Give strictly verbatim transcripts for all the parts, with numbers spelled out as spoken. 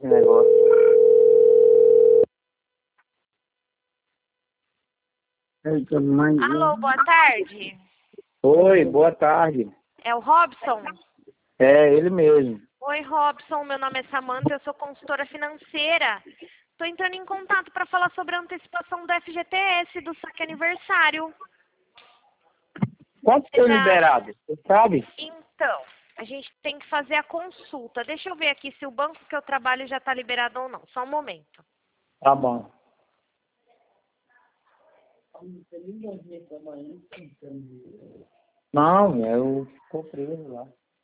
negócio. Eita, mãe. Alô, boa tarde. Oi, boa tarde. É o Robson? É, ele mesmo. Oi, Robson. Meu nome é Samanta, eu sou consultora financeira. Estou entrando em contato para falar sobre a antecipação do F G T S do saque aniversário. Quanto foi Já... liberado? Você sabe? Então, a gente tem que fazer a consulta. Deixa eu ver aqui se o banco que eu trabalho já está liberado ou não. Só um momento. Tá bom. Não, eu ficou preso lá.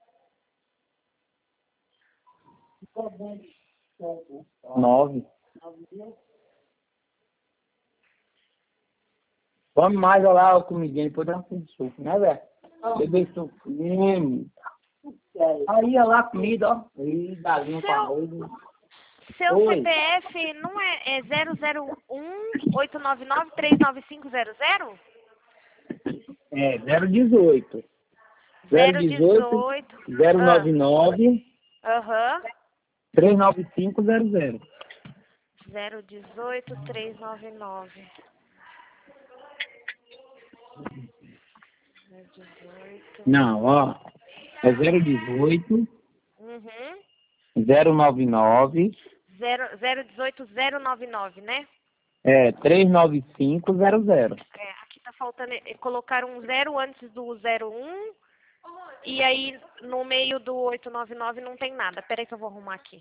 Nove. Vamos mais olhar a comidinha, depois dá um suco, né, velho? Beber suco. Hum. Aí, olha lá a comida, ó. Aí, galinha com arroz. Seu Oi. C P F não é, é zero zero um oito nove nove três nove cinco zero zero? É, zero dezoito. zero zero dezoito, dezoito. zero nove Ah, nove, aham. três nove cinco zero zero. zero dezoito três nove nove. zero dezoito. Não, ó. É zero dezoito, Uhum. zero nove nove, zero zero dezoito zero nove nove, né? é, três nove cinco zero zero. É, aqui tá faltando é, colocar um zero antes do zero um e aí no meio do oito nove nove não tem nada. Peraí que eu vou arrumar aqui.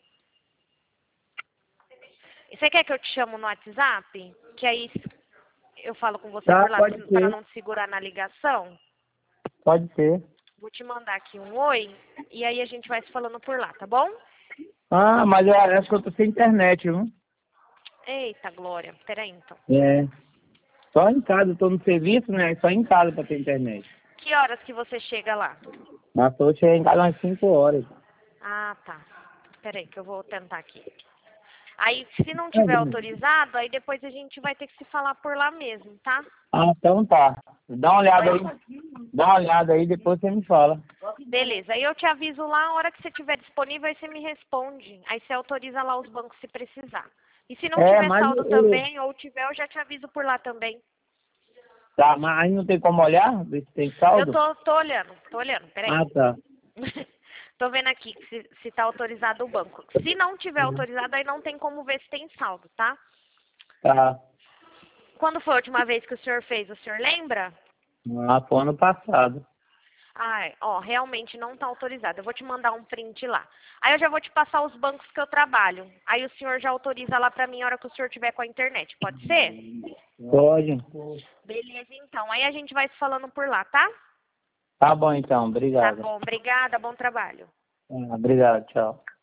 E você quer que eu te chamo no WhatsApp? Que aí eu falo com você Tá, por lá pode para ser. não te segurar na ligação? Pode ser. Vou te mandar aqui um oi e aí a gente vai se falando por lá, tá bom? Ah, mas eu acho que eu tô sem internet, viu? Eita, Glória. Peraí, então. É. Só em casa, eu tô no serviço, né? Só em casa pra ter internet. Que horas que você chega lá? Mas tô chegando em casa umas cinco horas. Ah, tá. Peraí que eu vou tentar aqui. Aí, se não tiver autorizado, aí depois a gente vai ter que se falar por lá mesmo, tá? Ah, então tá. Dá uma olhada aí. Dá uma olhada aí, depois você me fala. Beleza. Aí eu te aviso lá, a hora que você estiver disponível, aí você me responde. Aí você autoriza lá os bancos se precisar. E se não É, tiver mas saldo eu... também, ou tiver, eu já te aviso por lá também. Tá, mas aí não tem como olhar? Ver se tem Eu saldo? tô, tô olhando, tô olhando, peraí. Ah, tá. Tô vendo aqui que se, se tá autorizado o banco. Se não tiver autorizado, aí não tem como ver se tem saldo, tá? Tá. Quando foi a última vez que o senhor fez? O senhor lembra? Ah, foi ano passado. Ai, ó, realmente não tá autorizado. Eu vou te mandar um print lá. Aí eu já vou te passar os bancos que eu trabalho. Aí o senhor já autoriza lá pra mim a hora que o senhor tiver com a internet. Pode ser? Pode. Beleza, então. Aí a gente vai se falando por lá, tá? Tá bom então, Tá obrigado. bom. Obrigada. Bom trabalho. Ah, obrigado, tchau.